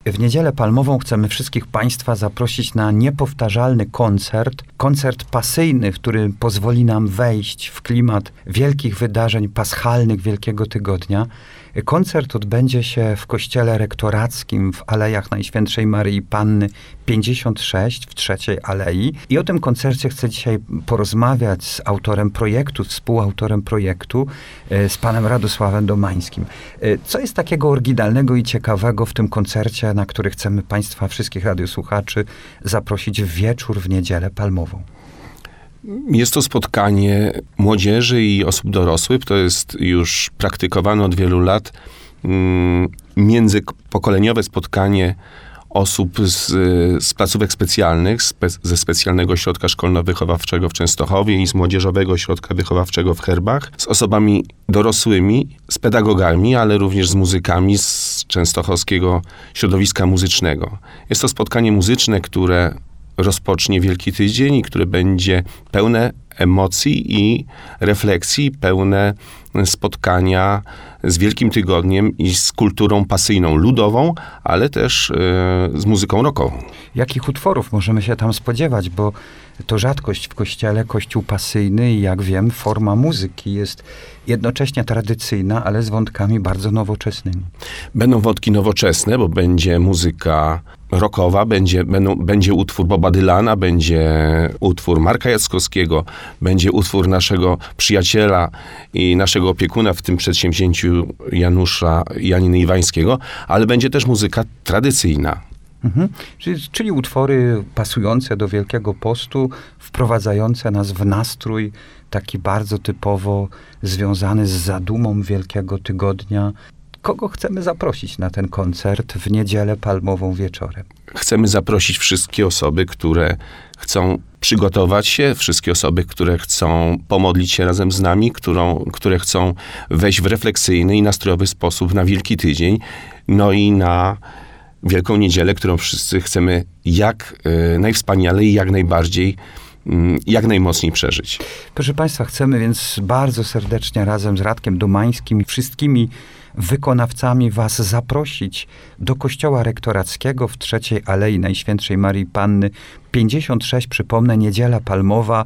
W Niedzielę Palmową chcemy wszystkich Państwa zaprosić na niepowtarzalny koncert pasyjny, który pozwoli nam wejść w klimat wielkich wydarzeń paschalnych Wielkiego Tygodnia. Koncert odbędzie się w Kościele Rektorackim w Alejach Najświętszej Maryi Panny 56 w Trzeciej Alei. I o tym koncercie chcę dzisiaj porozmawiać z autorem projektu, współautorem projektu, z panem Radosławem Domańskim. Co jest takiego oryginalnego i ciekawego w tym koncercie, na który chcemy Państwa, wszystkich radiosłuchaczy, zaprosić w wieczór w Niedzielę Palmową? Jest to spotkanie młodzieży i osób dorosłych. To jest już praktykowane od wielu lat międzypokoleniowe spotkanie osób z placówek specjalnych, ze Specjalnego Ośrodka Szkolno-Wychowawczego w Częstochowie i z Młodzieżowego Ośrodka Wychowawczego w Herbach, z osobami dorosłymi, z pedagogami, ale również z muzykami z częstochowskiego środowiska muzycznego. Jest to spotkanie muzyczne, które rozpocznie Wielki Tydzień i które będzie pełne emocji i refleksji, pełne spotkania z Wielkim Tygodniem i z kulturą pasyjną, ludową, ale też z muzyką rockową. Jakich utworów możemy się tam spodziewać? Bo to rzadkość w kościele, kościół pasyjny i jak wiem, forma muzyki jest jednocześnie tradycyjna, ale z wątkami bardzo nowoczesnymi. Będą wątki nowoczesne, bo będzie muzyka rockowa, będzie utwór Boba Dylana, będzie utwór Marka Jackowskiego, będzie utwór naszego przyjaciela i naszego opiekuna w tym przedsięwzięciu Janusza Janiny Iwańskiego, ale będzie też muzyka tradycyjna. Czyli utwory pasujące do Wielkiego Postu, wprowadzające nas w nastrój taki bardzo typowo związany z zadumą Wielkiego Tygodnia. Kogo chcemy zaprosić na ten koncert w Niedzielę Palmową wieczorem? Chcemy zaprosić wszystkie osoby, które chcą przygotować się, wszystkie osoby, które chcą pomodlić się razem z nami, które chcą wejść w refleksyjny i nastrojowy sposób na Wielki Tydzień, no i na Wielką Niedzielę, którą wszyscy chcemy jak najwspanialej i jak najbardziej, jak najmocniej przeżyć. Proszę Państwa, chcemy więc bardzo serdecznie razem z Radkiem Domańskim i wszystkimi wykonawcami was zaprosić do Kościoła Rektorackiego w Trzeciej Alei Najświętszej Maryi Panny 56, przypomnę, Niedziela Palmowa,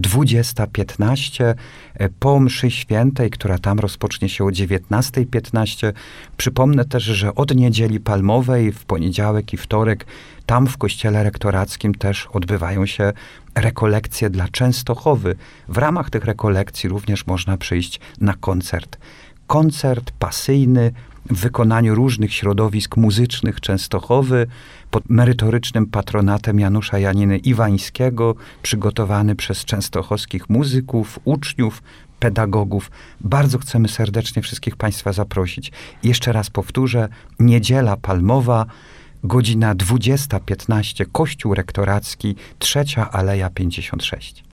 20:15, po mszy świętej, która tam rozpocznie się o 19:15. Przypomnę też, że od Niedzieli Palmowej w poniedziałek i wtorek tam w Kościele Rektorackim też odbywają się rekolekcje dla Częstochowy. W ramach tych rekolekcji również można przyjść na koncert. Koncert pasyjny w wykonaniu różnych środowisk muzycznych Częstochowy pod merytorycznym patronatem Janusza Janiny Iwańskiego, przygotowany przez częstochowskich muzyków, uczniów, pedagogów. Bardzo chcemy serdecznie wszystkich Państwa zaprosić. Jeszcze raz powtórzę, Niedziela Palmowa, godzina 20:15, Kościół Rektoracki, Trzecia Aleja 56.